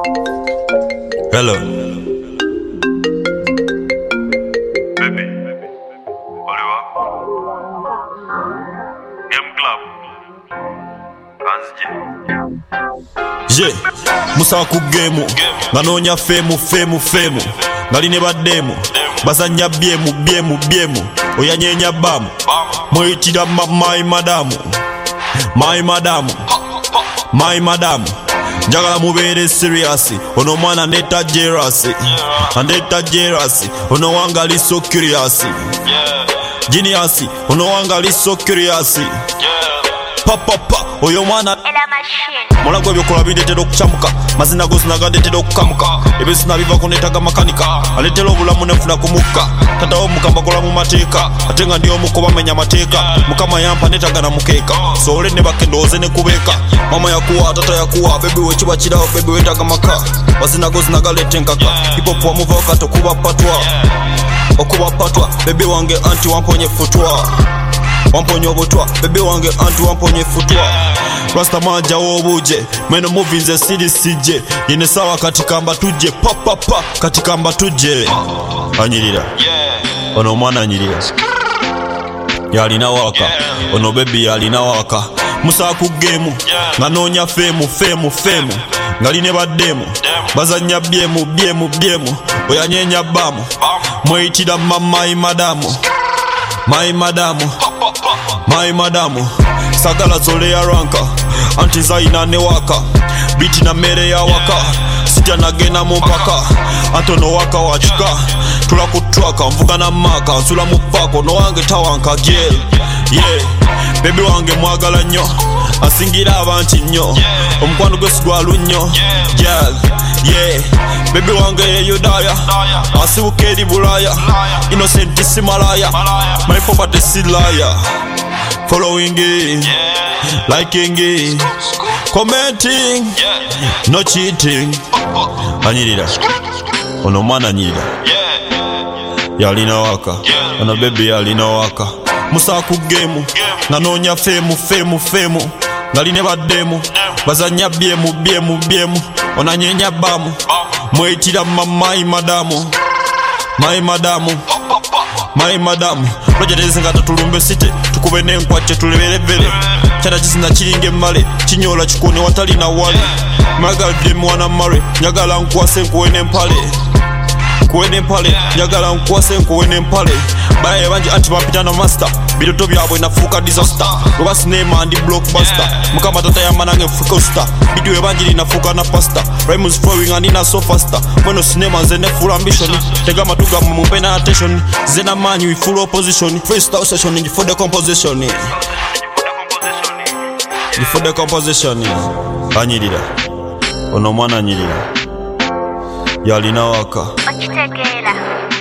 Hello. Baby, Oliver. Game Club. Je, musawa ku game nga noonya femu ngali ne baddemu bazanya byemu oyanyenya bamu mweyitira my madam njagala mubeere serious ono omwana ndeta jealous ono wange ali so curious genius ono wange ali so curious papa oyo mwana mulago ebyokola biretera okucamuka mazina go sinagadetera okukamuka ebisina bivako netaga makanika aletera obulamu nenfuna kumukka tatawo mukamba kola mu mateeka ate nga ndi omuko bamenya amateeka mukama yampa netaga na mukeeka soole ne bakendooze ne kubeeka mama yakuwa tata yakuwa bebi wekiba kirawo bebi wetaga maka mazina go sinagalete enkaka hipop wamuva wakati okuba patwa bebi wange anti wamponye futwa wamponye obutwa bebi wange anti wamponye futwa Rasta manja obuje meno movie nze CDCJ yine sawa katikamba tuje papa katikamba tuje anyirira ono omwana anyirira yalina waka ono baby yalina waka musa ku game nga noonya femu ngali ne baddemu bazanya byemu oyanyenya bamu mweyitira my madamu sagala zole ya ranka anti zaina ne waka biti na mere ya waka sitya nagenda mu mpaka antono waka wachika tula kutwaka mvuga na maka nsula mu pako no wange tawanka baby wange mwagala nnyo asingira abanti nnyo omukwano gwe sigwalu nnyo baby wange yeyodaya asibuka eri bulaya innocent simalaya my property silaya following it, liking it, commenting, no cheating. Anyirira, ono mwana anyirira. Yalina waka, ono baby yalina waka. Musa ku game, nga noonya femu, ngali ne baddemu, bazanya byemu, onanyenya bamu, mweyitira my madamu lojereze nga tatulumbe site tukube n'enkwacce tuleberevere kyata kisina kiringa emmale kinyola kikone watali na wale magalidde mwana mare njagala nkwase nkuwe n'empale njagala nkwase nkuwe n'empale balaye bangi anti bampita na master biroto byabwe nafuuka disaster lwa sinema ndi blockbuster mukama tata yamba nange nfuuka star bidiyo ebanjiri nafuuka na pasta rhymes flowing and ina so faster mweno sinema nze ne full ambition tega amatu gammwe mumpe na attention nze n'amaanyi we full opposition freestyle session for the composition anyirira ono mwana anyirira yalina waka okitegeera